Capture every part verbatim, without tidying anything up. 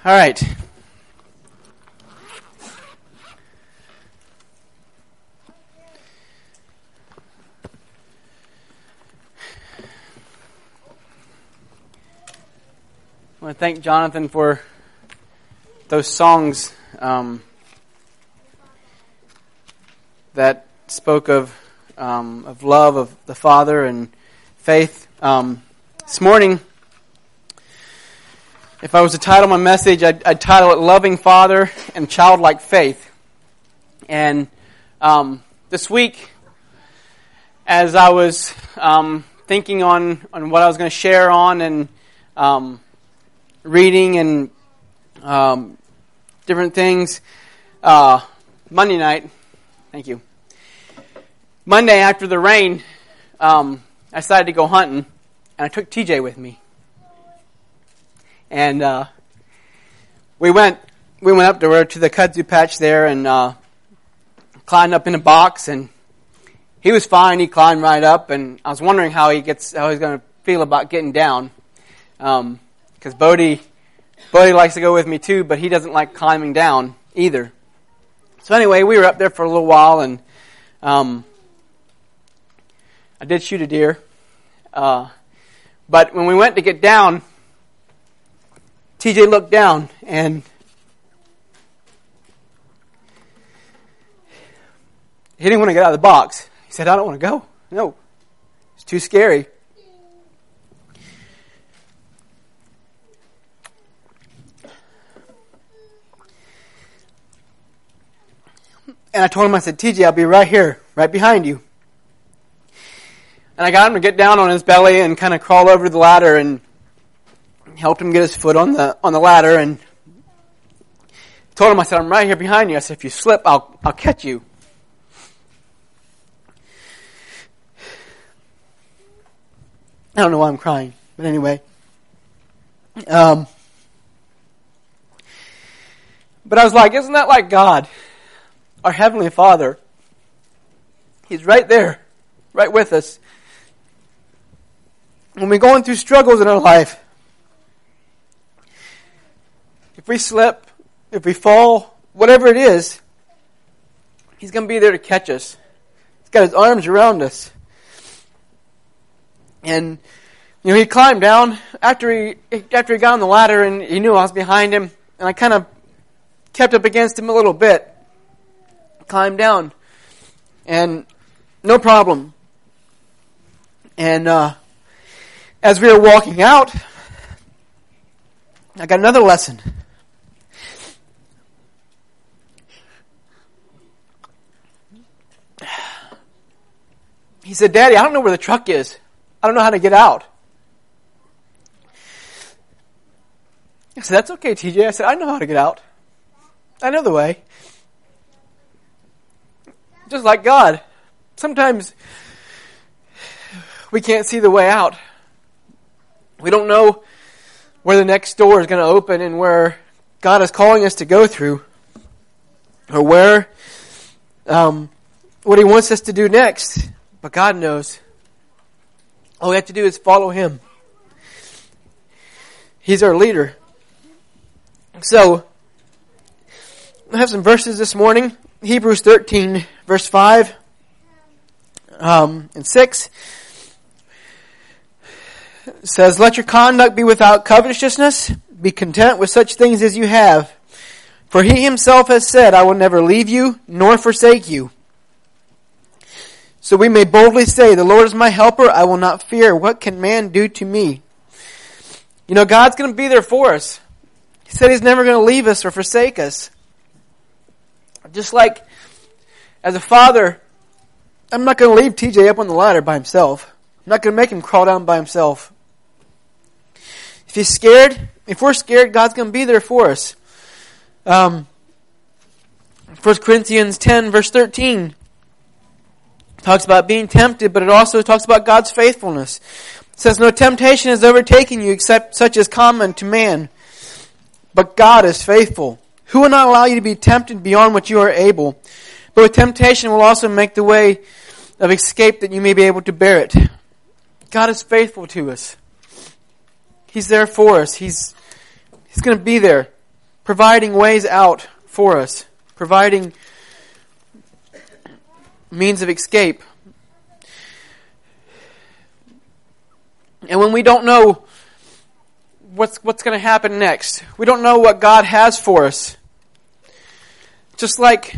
All right. I want to thank Jonathan for those songs um, that spoke of um, of love of the Father and faith. Um, this morning, if I was to title my message, I'd, I'd title it "Loving Father and Childlike Faith." And um, this week, as I was um, thinking on on what I was going to share on and um, reading and um, different things, uh, Monday night, thank you. Monday after the rain, um, I decided to go hunting, and I took T J with me. And uh, we went we went up to, to the kudzu patch there and uh, climbed up in a box, and he was fine. He climbed right up, and I was wondering how he gets how he's going to feel about getting down, because um, Bodie Bodie likes to go with me too, but he doesn't like climbing down either. So anyway, we were up there for a little while, and um, I did shoot a deer, uh, but when we went to get down, T J looked down, and he didn't want to get out of the box. He said, "I don't want to go. No, it's too scary." And I told him, I said, "T J, I'll be right here, right behind you." And I got him to get down on his belly and kind of crawl over the ladder and helped him get his foot on the on the ladder, and told him, I said, "I'm right here behind you." I said, "If you slip, I'll I'll catch you." I don't know why I'm crying, but anyway. Um, but I was like, isn't that like God, our Heavenly Father? He's right there, right with us. When we're going through struggles in our life, if we slip, if we fall, whatever it is, He's going to be there to catch us. He's got His arms around us. And, you know, he climbed down after he after he got on the ladder, and he knew I was behind him, and I kind of kept up against him a little bit. Climbed down, and no problem. And uh, as we were walking out, I got another lesson. He said, "Daddy, I don't know where the truck is. I don't know how to get out." I said, "That's okay, T J." I said, "I know how to get out. I know the way." Just like God, sometimes we can't see the way out. We don't know where the next door is going to open and where God is calling us to go through, or where um, what He wants us to do next. But God knows. All we have to do is follow Him. He's our leader. So, I have some verses this morning. Hebrews thirteen, verse five um, and six says, "Let your conduct be without covetousness. Be content with such things as you have. For He Himself has said, I will never leave you nor forsake you. So we may boldly say, the Lord is my helper. I will not fear. What can man do to me?" You know, God's going to be there for us. He said He's never going to leave us or forsake us. Just like as a father, I'm not going to leave T J up on the ladder by himself. I'm not going to make him crawl down by himself. If he's scared, if we're scared, God's going to be there for us. Um, First Corinthians ten, verse thirteen talks about being tempted, but it also talks about God's faithfulness. It says, "No temptation has overtaken you except such as common to man. But God is faithful, who will not allow you to be tempted beyond what you are able. But with temptation will also make the way of escape that you may be able to bear it." God is faithful to us. He's there for us. He's He's going to be there. providing ways out for us, providing means of escape. And when we don't know what's what's going to happen next, we don't know what God has for us. Just like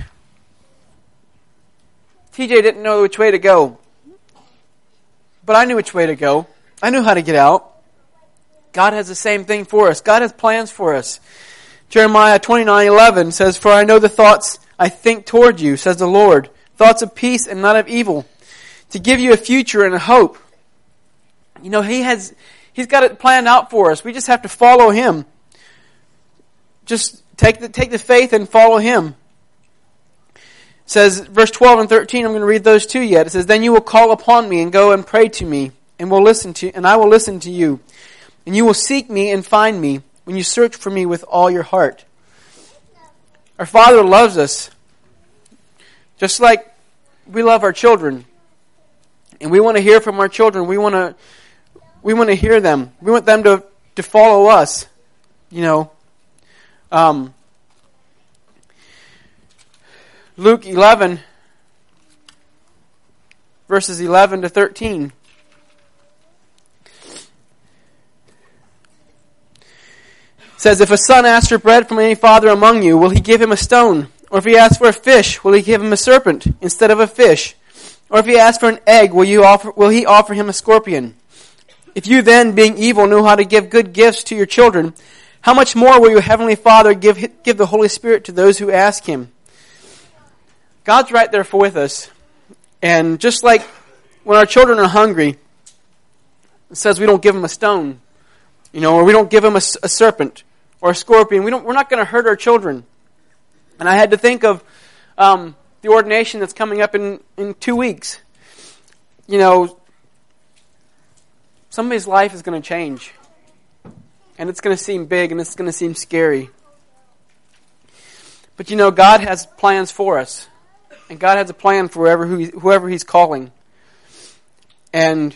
T J didn't know which way to go, but I knew which way to go. I knew how to get out. God has the same thing for us. God has plans for us. Jeremiah twenty-nine eleven says, "For I know the thoughts I think toward you, says the Lord, thoughts of peace and not of evil, to give you a future and a hope." You know, He has, He's got it planned out for us. We just have to follow Him. Just take the, take the faith and follow Him. It says, verse twelve and thirteen, I'm going to read those two yet. It says, "Then you will call upon me and go and pray to me, and will listen to, and I will listen to you. And you will seek me and find me when you search for me with all your heart." Our Father loves us, just like we love our children. And we want to hear from our children. We want to we want to hear them. We want them to, to follow us. You know. Um, Luke eleven, verses eleven to thirteen. Says, "If a son asks for bread from any father among you, will he give him a stone? Or if he asks for a fish, will he give him a serpent instead of a fish? Or if he asks for an egg, will you offer, will he offer him a scorpion? If you then, being evil, know how to give good gifts to your children, how much more will your heavenly Father give, give the Holy Spirit to those who ask Him?" God's right there for with us. And just like when our children are hungry, it says we don't give them a stone, you know, or we don't give them a, a serpent or a scorpion. We don't, we're not going to hurt our children. And I had to think of um, the ordination that's coming up in, in two weeks. You know, somebody's life is going to change. And it's going to seem big and it's going to seem scary. But you know, God has plans for us. And God has a plan for whoever, whoever He's calling. And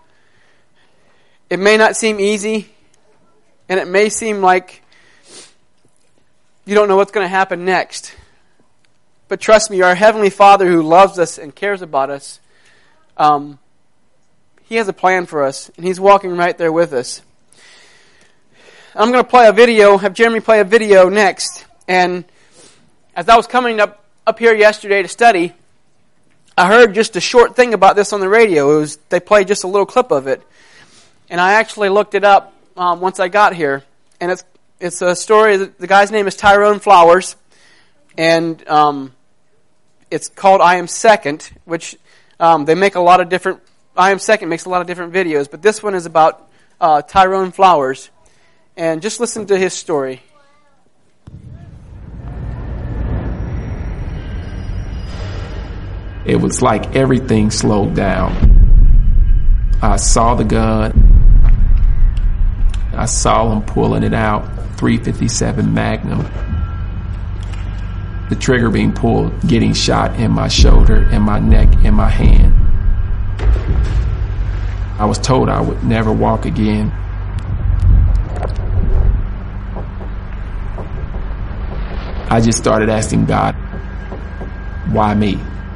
it may not seem easy. And it may seem like you don't know what's going to happen next. But trust me, our Heavenly Father who loves us and cares about us, um, He has a plan for us. And He's walking right there with us. I'm going to play a video, have Jeremy play a video next. And as I was coming up, up here yesterday to study, I heard just a short thing about this on the radio. It was they played just a little clip of it. And I actually looked it up um, once I got here. And it's it's a story, the guy's name is Tyrone Flowers. And um, it's called I Am Second, which um, they make a lot of different, I Am Second makes a lot of different videos. But this one is about uh, Tyrone Flowers. And just listen to his story. It was like everything slowed down. I saw the gun. I saw him pulling it out, three fifty-seven Magnum. The trigger being pulled, getting shot in my shoulder, in my neck, in my hand. I was told I would never walk again. I just started asking God, why me?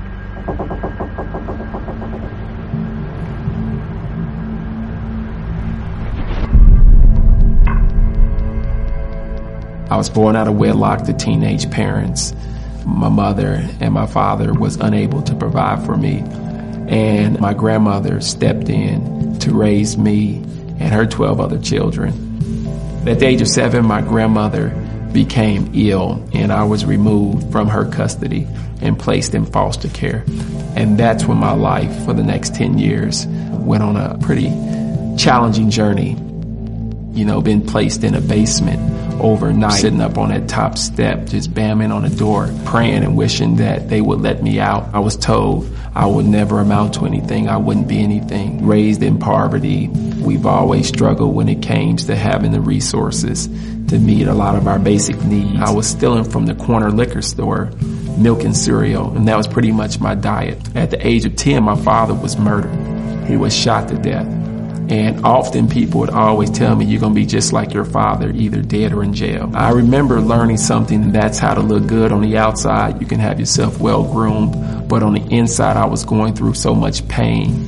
I was born out of wedlock to teenage parents. My mother and my father was unable to provide for me, and my grandmother stepped in to raise me and her twelve other children. At the age of seven, my grandmother became ill, and I was removed from her custody and placed in foster care. And that's when my life for the next ten years went on a pretty challenging journey. You know, been placed in a basement overnight, sitting up on that top step, just bamming on the door, praying and wishing that they would let me out. I was told I would never amount to anything. I wouldn't be anything. Raised in poverty, we've always struggled when it came to having the resources to meet a lot of our basic needs. I was stealing from the corner liquor store, milk and cereal, and that was pretty much my diet. At the age of ten, my father was murdered. He was shot to death. And often people would always tell me, you're going to be just like your father, either dead or in jail. I remember learning something, and that's how to look good on the outside. You can have yourself well groomed, but on the inside, I was going through so much pain.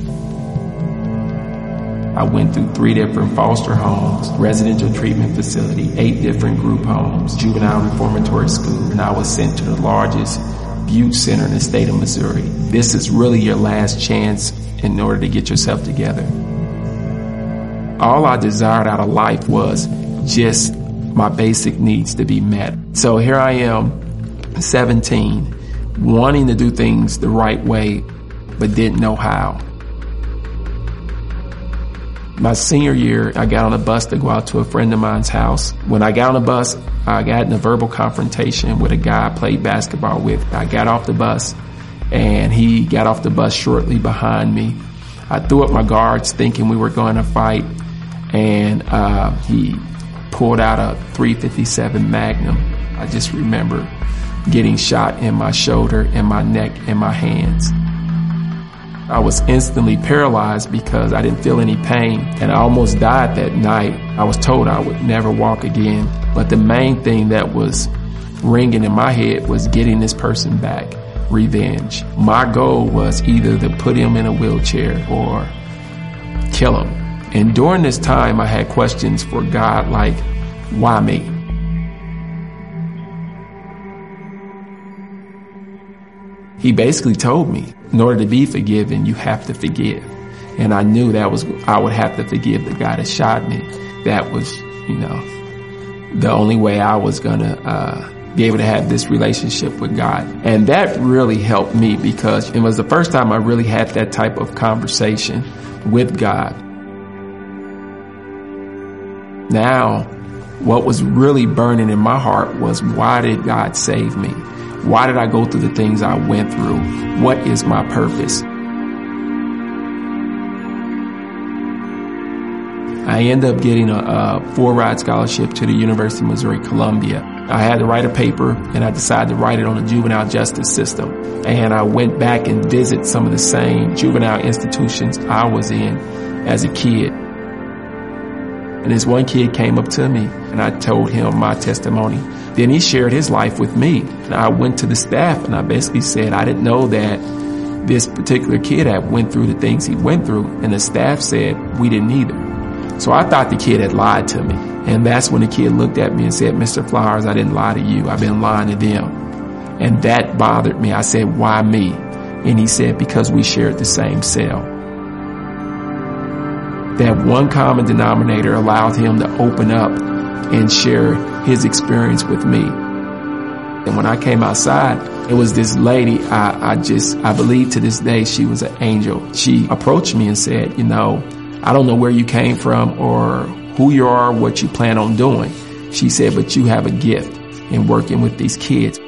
I went through three different foster homes, residential treatment facility, eight different group homes, juvenile reformatory school, and I was sent to the largest youth center in the state of Missouri. This is really your last chance in order to get yourself together. All I desired out of life was just my basic needs to be met. So here I am, seventeen, wanting to do things the right way, but didn't know how. My senior year, I got on a bus to go out to a friend of mine's house. When I got on the bus, I got in a verbal confrontation with a guy I played basketball with. I got off the bus, and he got off the bus shortly behind me. I threw up my guards thinking we were going to fight, and uh, he pulled out a three fifty-seven Magnum. I just remember getting shot in my shoulder, in my neck, and my hands. I was instantly paralyzed because I didn't feel any pain, and I almost died that night. I was told I would never walk again, but the main thing that was ringing in my head was getting this person back, revenge. My goal was either to put him in a wheelchair or kill him. And during this time, I had questions for God like, why me? He basically told me, in order to be forgiven, you have to forgive. And I knew that was, I would have to forgive the guy that shot me. That was, you know, the only way I was going to uh, be able to have this relationship with God. And that really helped me because it was the first time I really had that type of conversation with God. Now, what was really burning in my heart was, why did God save me? Why did I go through the things I went through? What is my purpose? I ended up getting a, a four-ride scholarship to the University of Missouri Columbia. I had to write a paper, and I decided to write it on the juvenile justice system. And I went back and visited some of the same juvenile institutions I was in as a kid. And this one kid came up to me, and I told him my testimony. Then he shared his life with me. And I went to the staff, and I basically said I didn't know that this particular kid had went through the things he went through. And the staff said we didn't either. So I thought the kid had lied to me. And that's when the kid looked at me and said, Mister Flowers, I didn't lie to you. I've been lying to them. And that bothered me. I said, why me? And he said, because we shared the same cell. That one common denominator allowed him to open up and share his experience with me. And when I came outside, it was this lady, I, I just, I believe to this day she was an angel. She approached me and said, you know, I don't know where you came from or who you are, what you plan on doing. She said, but you have a gift in working with these kids.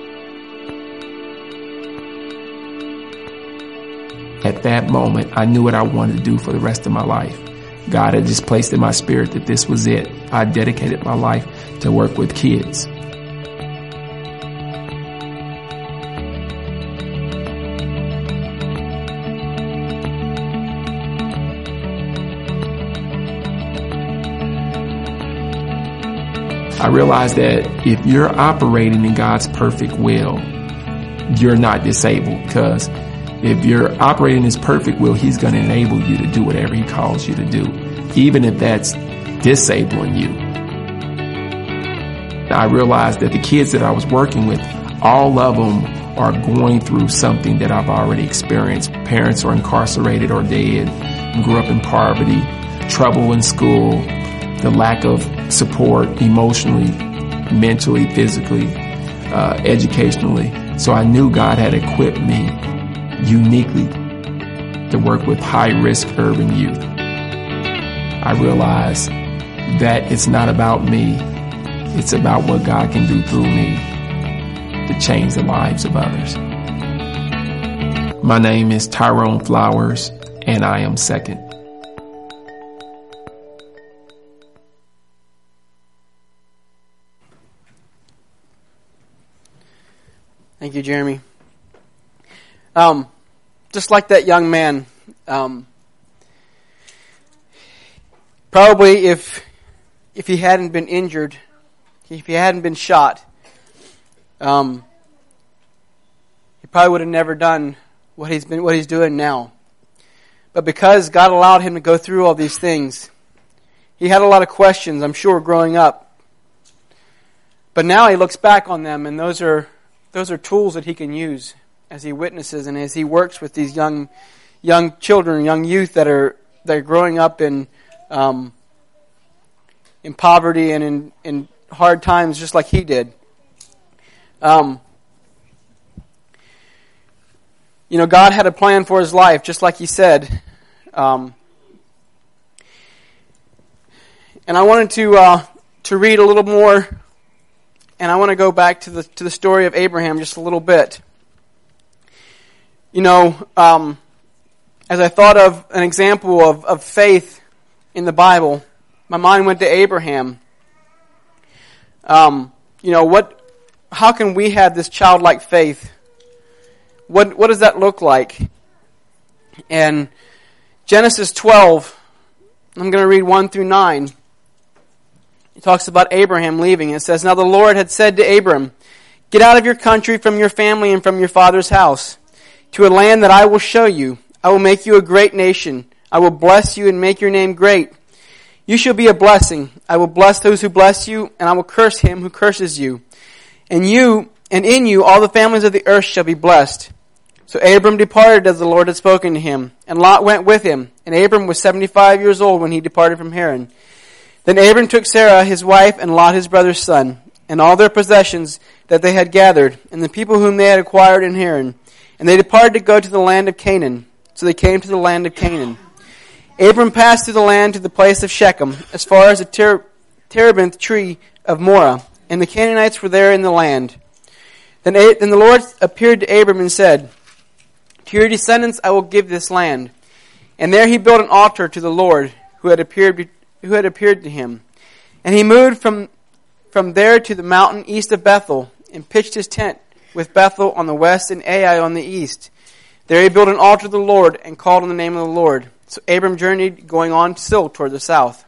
At that moment, I knew what I wanted to do for the rest of my life. God had just placed in my spirit that this was it. I dedicated my life to work with kids. I realized that if you're operating in God's perfect will, you're not disabled, because if you're operating in His perfect will, He's going to enable you to do whatever He calls you to do, even if that's disabling you. I realized that the kids that I was working with, all of them are going through something that I've already experienced. Parents are incarcerated or dead, grew up in poverty, trouble in school, the lack of support emotionally, mentally, physically, uh, educationally. So I knew God had equipped me uniquely to work with high-risk urban youth. I realized that it's not about me. It's about what God can do through me to change the lives of others. My name is Tyrone Flowers, and I am second. Thank you, Jeremy. Um, just like that young man, um, Probably if if he hadn't been injured, if he hadn't been shot, um, he probably would have never done what he's been what he's doing now. But because God allowed him to go through all these things, he had a lot of questions, I'm sure, growing up. But now he looks back on them, and those are those are tools that he can use as he witnesses and as he works with these young young children, young youth that are that are growing up in um, in poverty and in, in hard times, just like he did. Um, you know, God had a plan for his life, just like he said. Um, and I wanted to uh, to read a little more, and I want to go back to the to the story of Abraham just a little bit. You know, um, as I thought of an example of, of faith in the Bible, my mind went to Abraham. Um, you know, what? How can we have this childlike faith? What What does that look like? And Genesis twelve, I'm going to read one through nine. It talks about Abraham leaving. It says, "Now the Lord had said to Abram, 'Get out of your country, from your family, and from your father's house, to a land that I will show you. I will make you a great nation. I will bless you and make your name great. You shall be a blessing. I will bless those who bless you, and I will curse him who curses you. And you, and in you, all the families of the earth shall be blessed.' So Abram departed as the Lord had spoken to him, and Lot went with him. And Abram was seventy-five years old when he departed from Haran. Then Abram took Sarah his wife, and Lot his brother's son, and all their possessions that they had gathered, and the people whom they had acquired in Haran. And they departed to go to the land of Canaan. So they came to the land of Canaan. Abram passed through the land to the place of Shechem, as far as the ter- terebinth tree of Moreh, and the Canaanites were there in the land. Then, A- then the Lord appeared to Abram and said, 'To your descendants I will give this land.' And there he built an altar to the Lord, who had appeared who had appeared to him. And he moved from from there to the mountain east of Bethel, and pitched his tent with Bethel on the west and Ai on the east. There he built an altar to the Lord, and called on the name of the Lord. So Abram journeyed, going on still toward the south."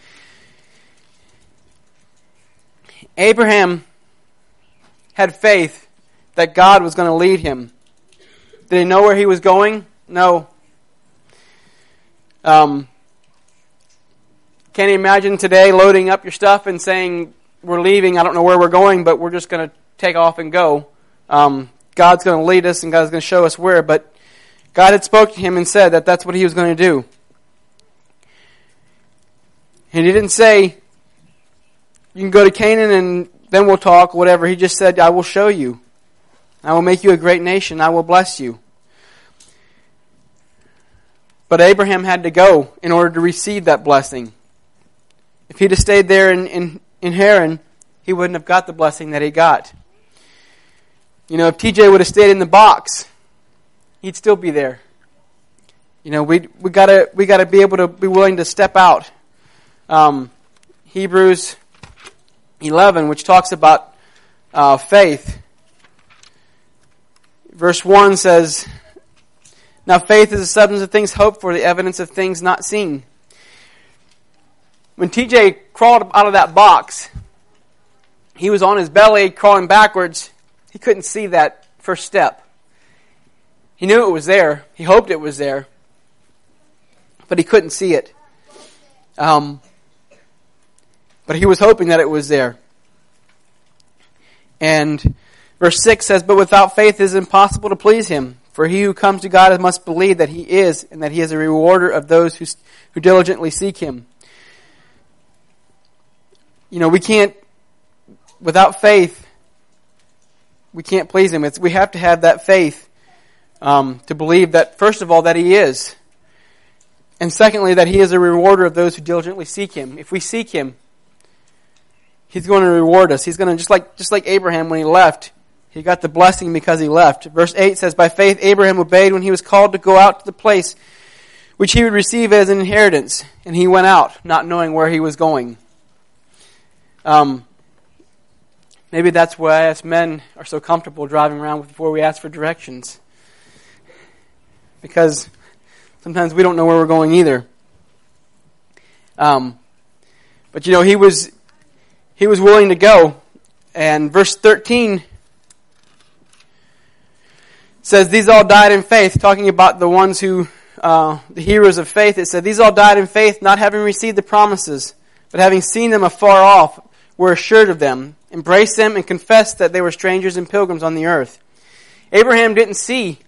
Abraham had faith that God was going to lead him. Did he know where he was going? No. Um, can you imagine today loading up your stuff and saying, "We're leaving, I don't know where we're going, but we're just going to take off and go. Um, God's going to lead us and God's going to show us where." But God had spoken to him and said that that's what he was going to do. And he didn't say, "You can go to Canaan and then we'll talk," whatever. He just said, "I will show you. I will make you a great nation. I will bless you." But Abraham had to go in order to receive that blessing. If he'd have stayed there in, in, in Haran, he wouldn't have got the blessing that he got. You know, if T J would have stayed in the box, he'd still be there. You know, we we gotta we gotta be able to be willing to step out. Um, Hebrews eleven, which talks about uh, faith. Verse one says, "Now faith is the substance of things hoped for, the evidence of things not seen." When T J crawled out of that box, he was on his belly crawling backwards. He couldn't see that first step. He knew it was there. He hoped it was there. But he couldn't see it. Um, but he was hoping that it was there. And verse six says, "But without faith it is impossible to please him. For he who comes to God must believe that he is, and that he is a rewarder of those who, who diligently seek him." You know, we can't, without faith, we can't please him. It's, we have to have that faith um, to believe that, first of all, that he is. And secondly, that he is a rewarder of those who diligently seek him. If we seek him, he's going to reward us. He's going to, just like just like Abraham when he left, he got the blessing because he left. Verse eight says, "By faith Abraham obeyed when he was called to go out to the place which he would receive as an inheritance. And he went out, not knowing where he was going." Um, maybe that's why us men are so comfortable driving around before we ask for directions. Because sometimes we don't know where we're going either. Um, But you know, he was he was willing to go. And verse thirteen says, these all died in faith, talking about the ones who, uh, the heroes of faith. It said, these all died in faith, not having received the promises, but having seen them afar off, were assured of them, embraced them, and confessed that they were strangers and pilgrims on the earth. Abraham didn't see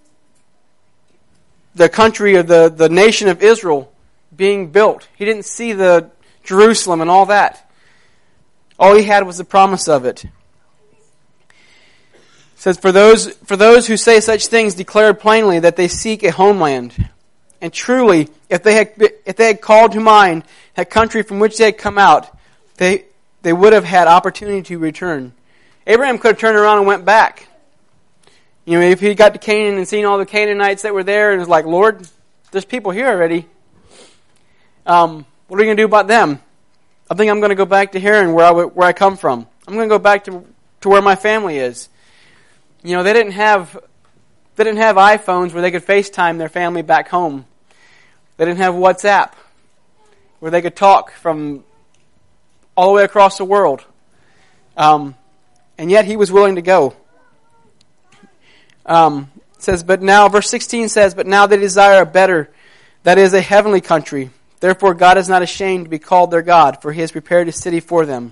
the country of the, the nation of Israel being built. He didn't see the Jerusalem and all that. All he had was the promise of it. It says, for those, for those who say such things declare plainly that they seek a homeland. And truly, if they had, if they had called to mind that country from which they had come out, they, they would have had opportunity to return. Abraham could have turned around and went back. You know, if he got to Canaan and seen all the Canaanites that were there and was like, Lord, there's people here already. Um, what are we going to do about them? I think I'm going to go back to Haran, where I, where I come from. I'm going to go back to, to where my family is. You know, they didn't have they didn't have iPhones where they could FaceTime their family back home. They didn't have WhatsApp where they could talk from all the way across the world. Um, and yet he was willing to go. Um, it says, but now, verse sixteen says, but now they desire a better, that is a heavenly country. Therefore God is not ashamed to be called their God, for he has prepared a city for them.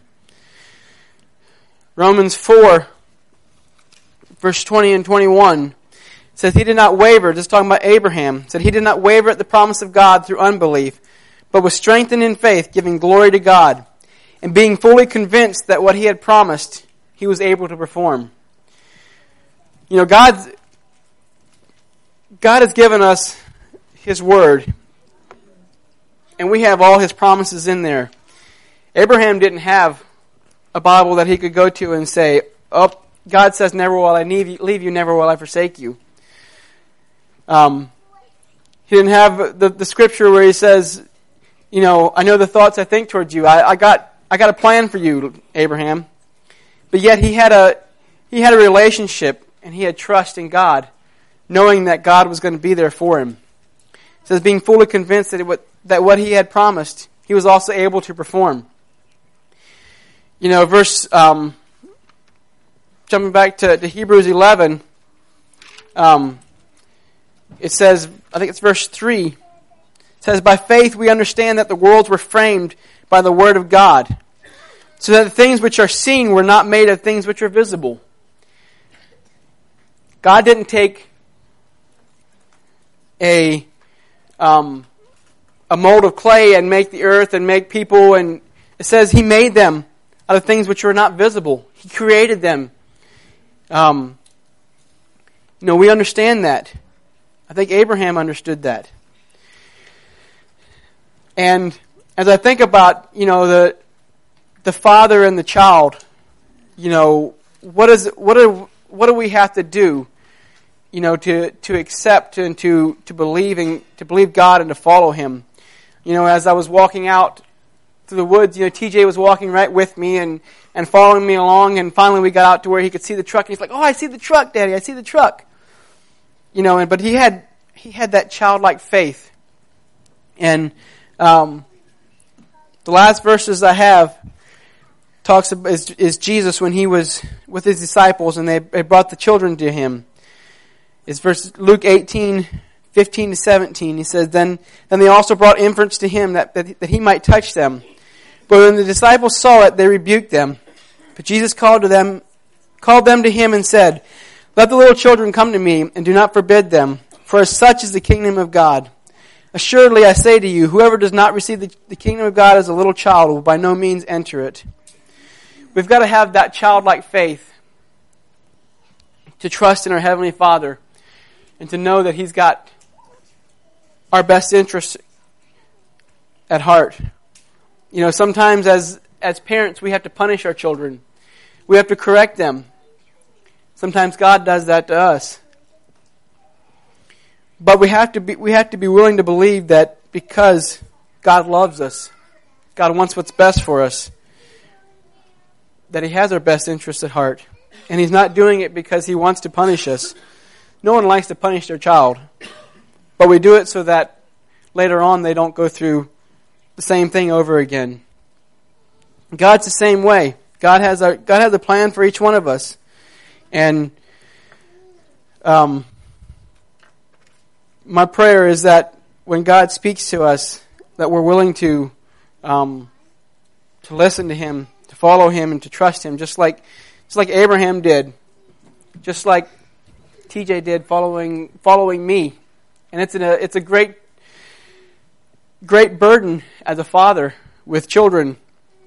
Romans four, verse twenty and twenty-one says, he did not waver, just talking about Abraham, said he did not waver at the promise of God through unbelief, but was strengthened in faith, giving glory to God, and being fully convinced that what he had promised, he was able to perform. You know, God's, God has given us his word, and we have all his promises in there. Abraham didn't have a Bible that he could go to and say, oh, God says, never will I leave you, leave you never will I forsake you. Um, he didn't have the, the scripture where he says, you know, I know the thoughts I think towards you. I, I got I got a plan for you, Abraham. But yet he had a he had a relationship and he had trust in God, knowing that God was going to be there for him. It says, being fully convinced that it, that what he had promised, he was also able to perform. You know, verse, um, jumping back to, to Hebrews eleven, um, it says, I think it's verse three, it says, by faith we understand that the worlds were framed by the word of God, so that the things which are seen were not made of things which are visible. God didn't take a um, a mold of clay and make the earth and make people, and it says he made them out of things which were not visible. He created them. Um, you know, we understand that. I think Abraham understood that. And as I think about, you know, the the father and the child, you know, what is what do what do we have to do, you know, to to accept and to to believe in to believe God and to follow him? You know, as I was walking out through the woods, you know, T J was walking right with me and, and following me along, and finally we got out to where he could see the truck, and he's like, "Oh, I see the truck, Daddy, I see the truck." You know, and but he had he had that childlike faith. And um, the last verses I have talks about, is, is Jesus when he was with his disciples and they, they brought the children to him. It's verse Luke eighteen, fifteen to seventeen. He says, Then then they also brought infants to him that, that, that he might touch them. But when the disciples saw it, they rebuked them. But Jesus called to them, called them to him and said, Let the little children come to me, and do not forbid them, for as such is the kingdom of God. Assuredly I say to you, whoever does not receive the, the kingdom of God as a little child will by no means enter it. We've got to have that childlike faith to trust in our Heavenly Father and to know that He's got our best interests at heart. You know, sometimes as as parents we have to punish our children. We have to correct them. Sometimes God does that to us. But we have to be we have to be willing to believe that because God loves us, God wants what's best for us, that He has our best interests at heart. And He's not doing it because He wants to punish us. No one likes to punish their child. But we do it so that later on they don't go through the same thing over again. God's the same way. God has a, God has a plan for each one of us. And um, my prayer is that when God speaks to us, that we're willing to um, to listen to Him, to follow Him, and to trust Him, just like just like Abraham did, just like T J did, following following me. And it's a it's a great great burden as a father with children.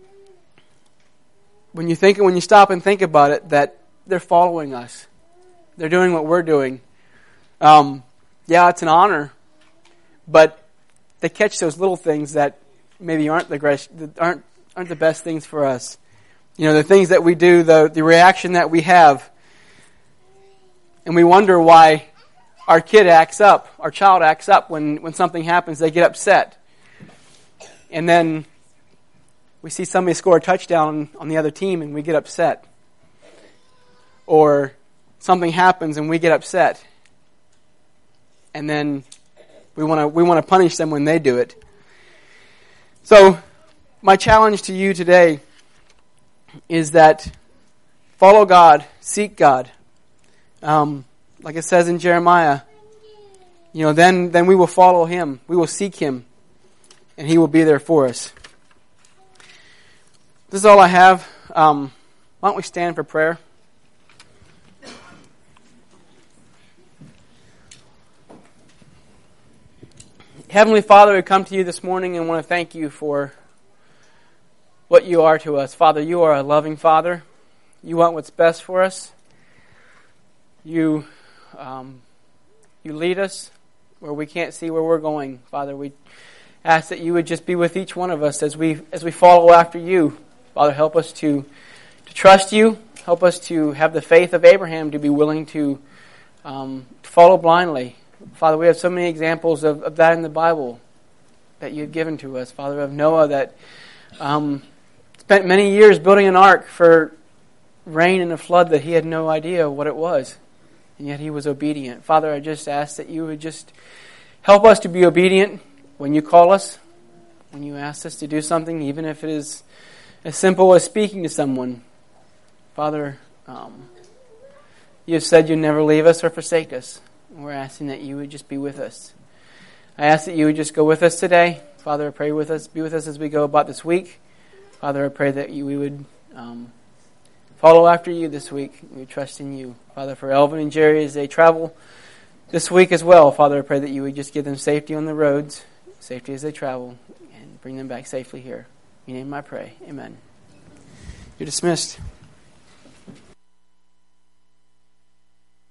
When you think when you stop and think about it, that they're following us, they're doing what we're doing. Um, yeah, it's an honor, but they catch those little things that maybe aren't the aren't aren't the best things for us. You know, the things that we do, the the reaction that we have, and we wonder why our kid acts up, our child acts up when, when something happens. They get upset, and then we see somebody score a touchdown on the other team, and we get upset, or something happens and we get upset, and then we want to we want to punish them when they do it. So, my challenge to you today is that follow God, seek God. Um, like it says in Jeremiah, you know, then then we will follow Him, we will seek Him, and He will be there for us. This is all I have. Um, why don't we stand for prayer? Heavenly Father, we come to you this morning and want to thank you for what you are to us. Father, you are a loving Father. You want what's best for us. You um, you lead us where we can't see where we're going. Father, we ask that you would just be with each one of us as we as we follow after you. Father, help us to, to trust you. Help us to have the faith of Abraham, to be willing to, um, to follow blindly. Father, we have so many examples of, of that in the Bible that you've given to us. Father, of Noah that um, spent many years building an ark for rain and a flood that he had no idea what it was. And yet he was obedient. Father, I just ask that you would just help us to be obedient when you call us, when you ask us to do something, even if it is as simple as speaking to someone. Father, um, you have said you'd never leave us or forsake us. We're asking that you would just be with us. I ask that you would just go with us today. Father, I pray with us, be with us as we go about this week. Father, I pray that you, we would um, follow after you this week. We would trust in you. Father, for Elvin and Jerry as they travel this week as well, Father, I pray that you would just give them safety on the roads, safety as they travel, and bring them back safely here. In your name I pray. Amen. You're dismissed.